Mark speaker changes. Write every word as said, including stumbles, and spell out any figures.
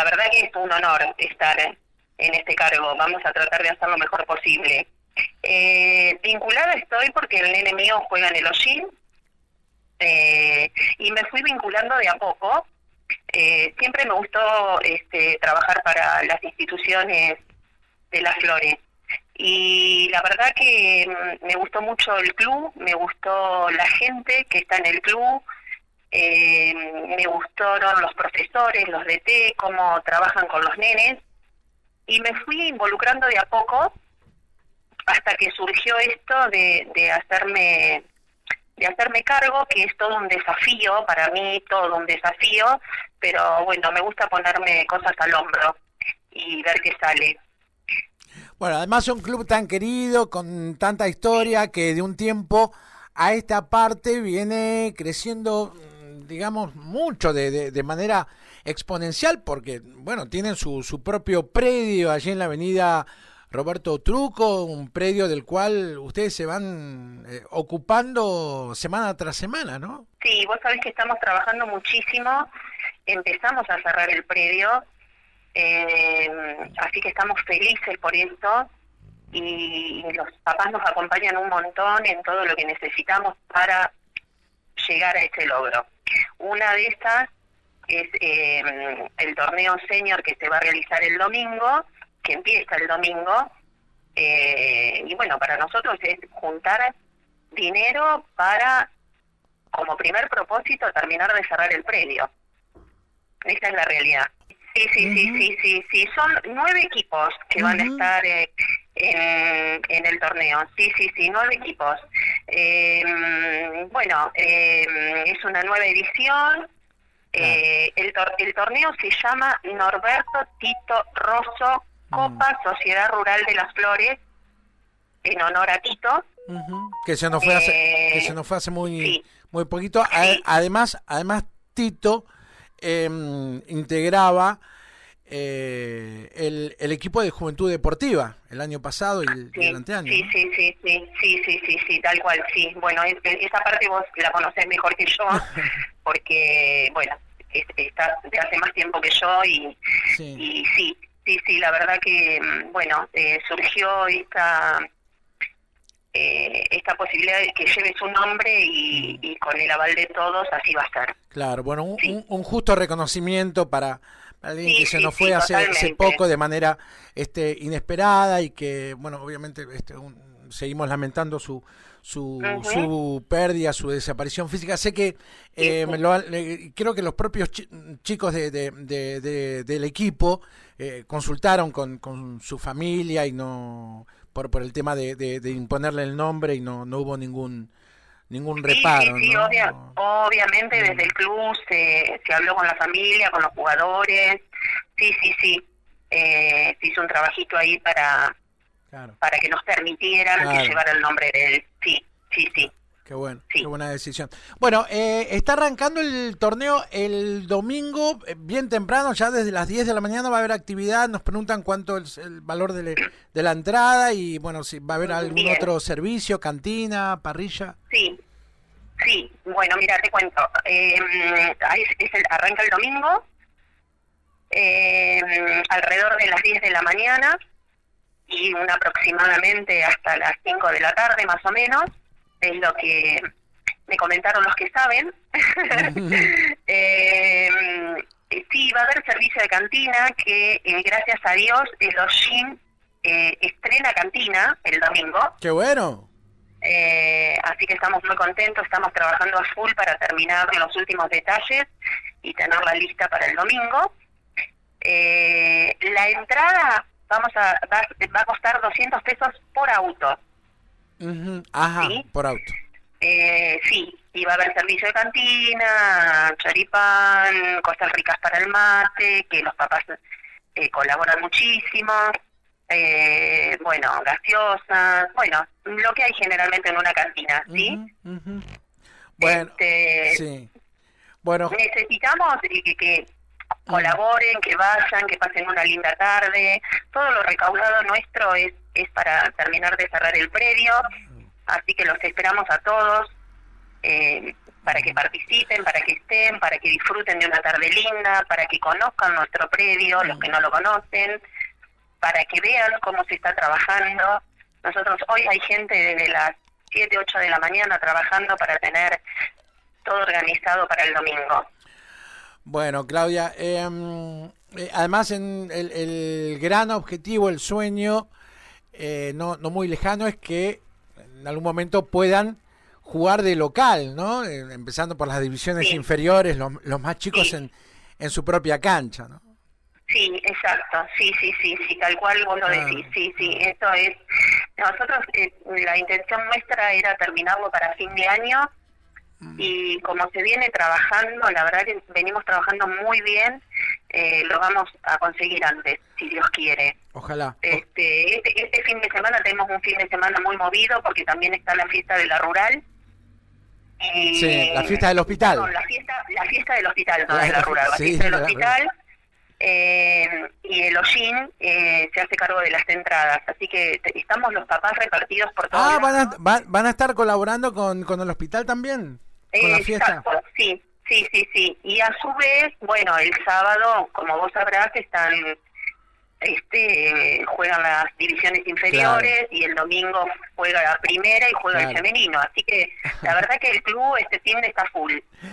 Speaker 1: la verdad que es un honor estar en este cargo. Vamos a tratar de hacer lo mejor posible. Eh, vinculada estoy porque el nene mío juega en el Hollín, eh, y me fui vinculando de a poco. Eh, siempre me gustó este, trabajar para las instituciones de las Flores. Y la verdad que me gustó mucho el club, me gustó la gente que está en el club, eh, me gustaron los profesores, los D T, cómo trabajan con los nenes, y me fui involucrando de a poco hasta que surgió esto de, de hacerme de hacerme cargo, que es todo un desafío, para mí todo un desafío, pero bueno, me gusta ponerme cosas al hombro y ver qué sale.
Speaker 2: Bueno, además es un club tan querido, con tanta historia, que de un tiempo a esta parte viene creciendo, digamos, mucho, de, de, de manera exponencial, porque, bueno, tienen su, su propio predio allí en la avenida Roberto Truco, un predio del cual ustedes se van eh, ocupando semana tras semana, ¿no?
Speaker 1: Sí, vos sabés que estamos trabajando muchísimo, empezamos a cerrar el predio, Eh, así que estamos felices por esto, y los papás nos acompañan un montón en todo lo que necesitamos para llegar a ese logro. Una de estas es eh, el torneo senior que se va a realizar el domingo, que empieza el domingo, eh, y bueno, para nosotros es juntar dinero para, como primer propósito, terminar de cerrar el predio. Esa es la realidad. Sí, sí, uh-huh. sí, sí, sí, sí. Son nueve equipos que uh-huh. van a estar eh, en, en el torneo. Sí, sí, sí, nueve equipos. Eh, bueno, eh, es una nueva edición. Eh, el, tor- el torneo se llama Norberto Tito Rosso Copa uh-huh. Sociedad Rural de las Flores, en honor a Tito.
Speaker 2: Uh-huh. Que se nos fue hace, eh, que se nos fue hace muy,
Speaker 1: sí.
Speaker 2: muy poquito. Sí. A, además, además Tito Eh, integraba eh, el, el equipo de Juventud Deportiva el año pasado y el,
Speaker 1: sí,
Speaker 2: el anteaño.
Speaker 1: Sí,
Speaker 2: ¿no?
Speaker 1: sí, sí, sí, sí, sí, sí, sí, tal cual, sí. Bueno, es, esa parte vos la conocés mejor que yo, porque, bueno, es, está de hace más tiempo que yo y sí, y sí, sí, sí, la verdad que, bueno, eh, surgió esta... Eh, esta posibilidad de que lleve su nombre y, y con el aval de todos así va a ser.
Speaker 2: Claro, bueno, un,
Speaker 1: sí.
Speaker 2: un, un justo reconocimiento para, para alguien
Speaker 1: sí,
Speaker 2: que se
Speaker 1: sí,
Speaker 2: nos fue
Speaker 1: sí,
Speaker 2: hace, hace
Speaker 1: totalmente.
Speaker 2: poco de manera este inesperada, y que, bueno, obviamente este, un, seguimos lamentando su su, uh-huh. su pérdida, su desaparición física. Sé que eh, sí, sí. Lo, eh, creo que los propios ch- chicos de, de, de, de, del equipo eh, consultaron con, con su familia y no... por por el tema de, de, de imponerle el nombre, y no no hubo ningún ningún reparo.
Speaker 1: Sí, sí, sí,
Speaker 2: ¿no?
Speaker 1: obvia, obviamente mm. desde el club se, se habló con la familia, con los jugadores, sí, sí, sí, eh, se hizo un trabajito ahí para claro. para que nos permitieran claro. que llevara el nombre de él, sí, sí, sí.
Speaker 2: Qué bueno,
Speaker 1: sí.
Speaker 2: qué buena decisión. Bueno, eh, está arrancando el torneo el domingo, bien temprano, ya desde las diez de la mañana va a haber actividad. Nos preguntan cuánto es el valor de, le, de la entrada, y bueno, si va a haber algún bien. Otro servicio, cantina, parrilla.
Speaker 1: Sí, sí, bueno, mira, te cuento. Eh, es, es el, arranca el domingo, eh, alrededor de las diez de la mañana, y una aproximadamente hasta las cinco de la tarde, más o menos. Es lo que me comentaron los que saben. eh, sí, va a haber servicio de cantina, que eh, gracias a Dios el Hollín eh, estrena cantina el domingo.
Speaker 2: ¡Qué bueno!
Speaker 1: Eh, así que estamos muy contentos, estamos trabajando a full para terminar los últimos detalles y tenerla lista para el domingo. Eh, la entrada vamos a va, va a costar doscientos pesos por auto.
Speaker 2: Uh-huh. Ajá, ¿sí? Por auto.
Speaker 1: Eh, sí, y va a haber servicio de cantina, choripán, cosas ricas para el mate, que los papás eh, colaboran muchísimo, eh, bueno, gaseosas, bueno, lo que hay generalmente en una cantina, ¿sí?
Speaker 2: Uh-huh, uh-huh. Bueno,
Speaker 1: este,
Speaker 2: sí. Bueno,
Speaker 1: necesitamos que, que, que colaboren, que vayan, que pasen una linda tarde. Todo lo recaudado nuestro es es para terminar de cerrar el predio, así que los esperamos a todos. Eh, para que participen, para que estén, para que disfruten de una tarde linda, para que conozcan nuestro predio, los que no lo conocen, para que vean cómo se está trabajando. Nosotros hoy hay gente desde las siete, ocho de la mañana trabajando para tener todo organizado para el domingo.
Speaker 2: Bueno, Claudia, eh, eh, además en el, el gran objetivo, el sueño, eh, no, no muy lejano, es que en algún momento puedan jugar de local, ¿no? Eh, empezando por las divisiones sí. inferiores, los, los más chicos sí. en, en su propia cancha, ¿no?
Speaker 1: Sí, exacto, sí, sí, sí, sí, tal cual vos lo decís, sí, sí, eso es. Nosotros, eh, la intención nuestra era terminarlo para fin de año, y como se viene trabajando, la verdad que venimos trabajando muy bien, eh, lo vamos a conseguir antes, si Dios quiere.
Speaker 2: Ojalá.
Speaker 1: Este, este, este fin de semana tenemos un fin de semana muy movido porque también está la fiesta de la rural. Y,
Speaker 2: sí, la fiesta del hospital.
Speaker 1: No, la fiesta, la fiesta del hospital, no la, de la rural, la sí, fiesta del hospital. Eh, y el Hollín eh, se hace cargo de las entradas, así que te, estamos los papás repartidos por todo.
Speaker 2: Ah, van a, van, van a estar colaborando con, con el hospital también, con
Speaker 1: eh,
Speaker 2: la fiesta.
Speaker 1: Exacto, sí, sí, sí, sí. Y a su vez, bueno, el sábado, como vos sabrás, están, este, juegan las divisiones inferiores, claro. Y el domingo juega la primera y juega claro. el femenino, así que la verdad que el club este fin está full.